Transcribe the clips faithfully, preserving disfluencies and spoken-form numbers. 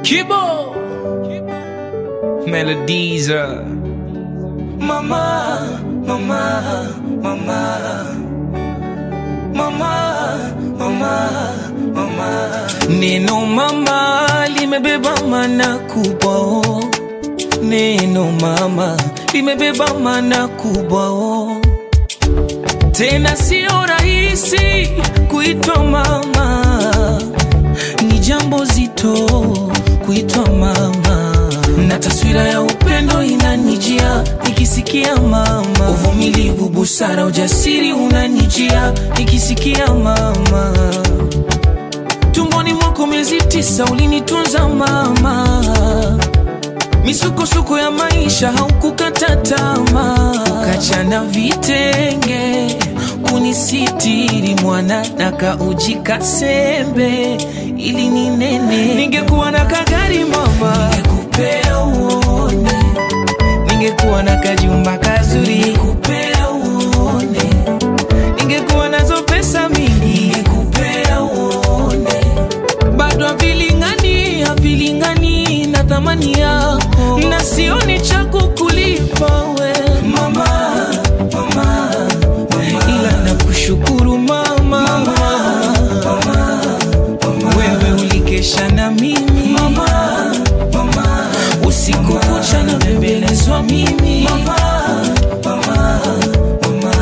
Kibo Melodies. Mama, mama, mama, mama, mama, mama. Neno mama limebeba maana kubwa. Neno mama limebeba maana kubwa. Tena sio rahisi kuitwa mama, ni jambo zito kuitwa mama. Na taswira ya upendo inanijia nikisikia mama. Uvumilivu, busara, ujasiri unanijia nikisikia mama. Tumboni mwako miezi tisa ulinitunza mama. Misukosuko ya maisha haukukata tamaa. Ukachana vitenge kunisitiri mwana, naka ujika sembe ili ninene. Ningekuwa na kagari mama, ningekupea uone. Ningekuwa na kajumba kazuri, ningekupea uone. Ningekuwa nazo pesa mingi, ningekupea uone. Bado havilingani, havilingani na thamani yako, na sioni cha kukulipa we Mama, mama, mama. Ila nakushukuru mama, mama, mama, mama. Wewe ulikesha na mimi Mama, mama. Usiku kucha na bembelezwa mimi Mama, mama, mama.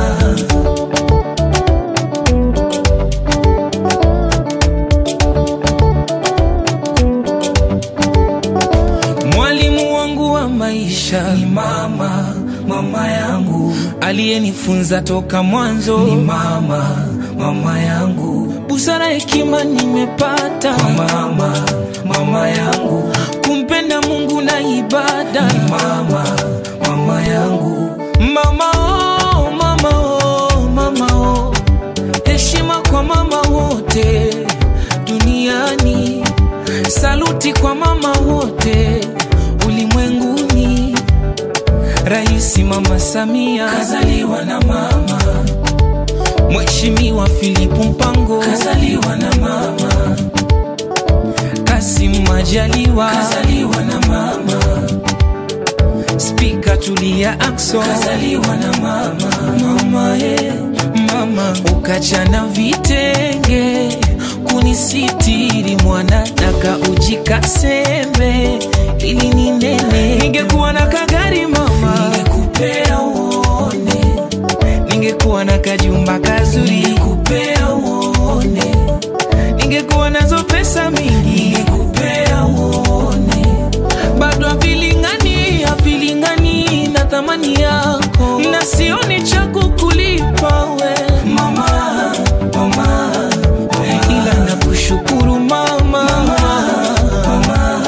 Mwalimu wangu wa maisha Ni mama, mama yangu. aliyenifunza toka mwanzo Ni mama, mama yangu. busara, hekima nimepata Kwa mama, mama yangu. kumpenda Mungu na ibada. Ni mama, mama yangu. Mama oh, mama oh, mama oh. Heshima kwa mama wote duniani. Saluti kwa mama wote ulimwenguni. Raisi Mama Samia Kazaliwa na mama. Mheshimiwa Philip Mpango Kazaliwa na mama. Kassim Majaliwa Kazaliwa na mama. Speaker Tulia Ackson Kazaliwa na mama. Mama eh, mama ukachana vitenge kunisitiri mwana, naka ujika sembe ili ninene. Ningekuwa na kagari mama, Ningekupea uone. ningekuwa na kajumba kazuri, Ningekupea uone. ningekuwa nazo pesa mingi, Ningekupea uone. bado havilingani, havilingani na thamani yako, na sioni cha kukulipa we Mama, mama, mama. ila nakushukuru mama, Mama, mama.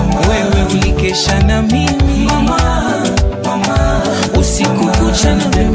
wewe ulikesha na mimi Mama, mama. usiku kucha na